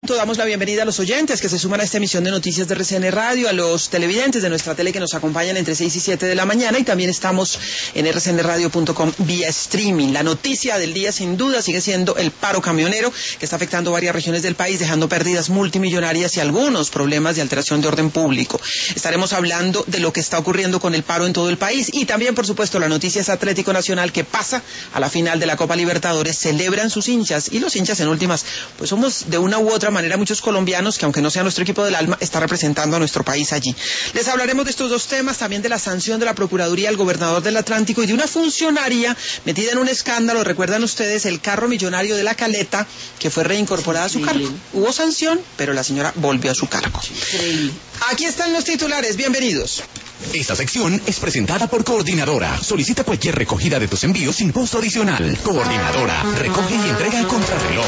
punto damos la bienvenida a los oyentes que se suman a esta emisión de Noticias de RCN Radio, a los televidentes de nuestra tele que nos acompañan entre 6 y 7 de la mañana, y también estamos en rcnradio.com vía streaming. La noticia del día sin duda sigue siendo el paro camionero, que está afectando varias regiones del país, dejando pérdidas multimillonarias y algunos problemas de alteración de orden público. Estaremos hablando de lo que está ocurriendo con el paro en todo el país, y también, por supuesto, la noticia es Atlético Nacional, que pasa a la final de la Copa Libertadores. Celebran sus hinchas, y los hinchas en últimas, pues somos de una u otra manera muchos colombianos que, aunque no sea nuestro equipo del alma, está representando a nuestro país allí. Les hablaremos de estos dos temas, también de la sanción de la Procuraduría al gobernador del Atlántico y de una funcionaria metida en un escándalo. Recuerdan ustedes el carro millonario de La Caleta, que fue reincorporada a su cargo. Hubo sanción, pero la señora volvió a su cargo. Aquí están los titulares, bienvenidos. Esta sección es presentada por Coordinadora. Solicita cualquier recogida de tus envíos sin costo adicional. Coordinadora, recoge y entrega en contrarreloj.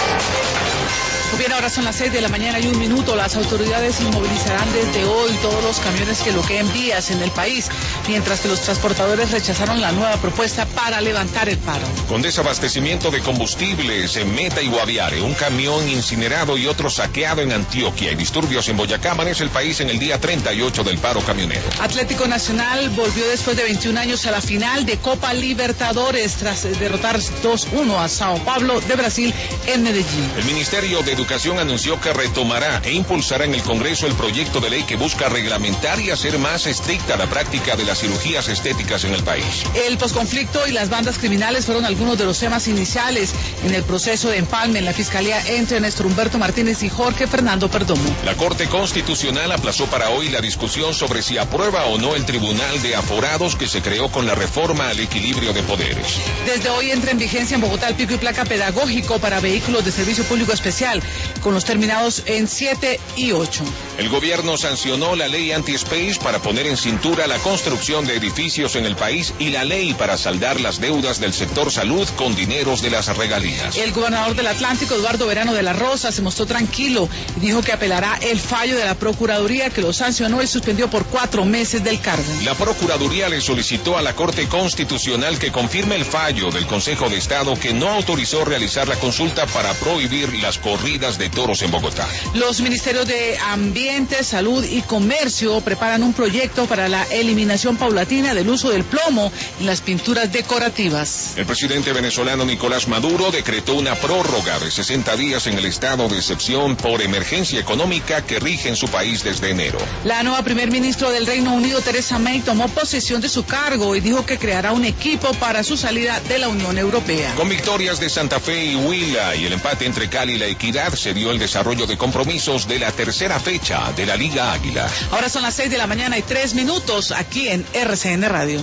Bien, ahora son las 6 de la mañana y 1 minuto. Las autoridades inmovilizarán desde hoy todos los camiones que bloqueen vías en el país, mientras que los transportadores rechazaron la nueva propuesta para levantar el paro. Con desabastecimiento de combustibles en Meta y Guaviare, un camión incinerado y otro saqueado en Antioquia y disturbios en Boyacá, amanece el país en el día 38 del paro camionero. Atlético Nacional volvió después de 21 años a la final de Copa Libertadores tras derrotar 2-1 a Sao Paulo de Brasil en Medellín. El Ministerio de Educación anunció que retomará e impulsará en el Congreso el proyecto de ley que busca reglamentar y hacer más estricta la práctica de las cirugías estéticas en el país. El posconflicto y las bandas criminales fueron algunos de los temas iniciales en el proceso de empalme en la Fiscalía entre Néstor Humberto Martínez y Jorge Fernando Perdomo. La Corte Constitucional aplazó para hoy la discusión sobre si aprueba o no el Tribunal de Aforados que se creó con la reforma al equilibrio de poderes. Desde hoy entra en vigencia en Bogotá el pico y placa pedagógico para vehículos de servicio público especial, con los terminados en 7 y 8. El gobierno sancionó la ley anti-space para poner en cintura la construcción de edificios en el país y la ley para saldar las deudas del sector salud con dineros de las regalías. El gobernador del Atlántico, Eduardo Verano de la Rosa, se mostró tranquilo y dijo que apelará el fallo de la Procuraduría que lo sancionó y suspendió por 4 meses del cargo. La Procuraduría le solicitó a la Corte Constitucional que confirme el fallo del Consejo de Estado que no autorizó realizar la consulta para prohibir las corridas de toros en Bogotá. Los ministerios de Ambiente, Salud y Comercio preparan un proyecto para la eliminación paulatina del uso del plomo en las pinturas decorativas. El presidente venezolano Nicolás Maduro decretó una prórroga de 60 días en el estado de excepción por emergencia económica que rige en su país desde enero. La nueva primer ministro del Reino Unido, Theresa May, tomó posesión de su cargo y dijo que creará un equipo para su salida de la Unión Europea. Con victorias de Santa Fe y Huila y el empate entre Cali y La Equidad, se dio el desarrollo de compromisos de la tercera fecha de la Liga Águila. Ahora son las 6 de la mañana y 3 minutos aquí en RCN Radio.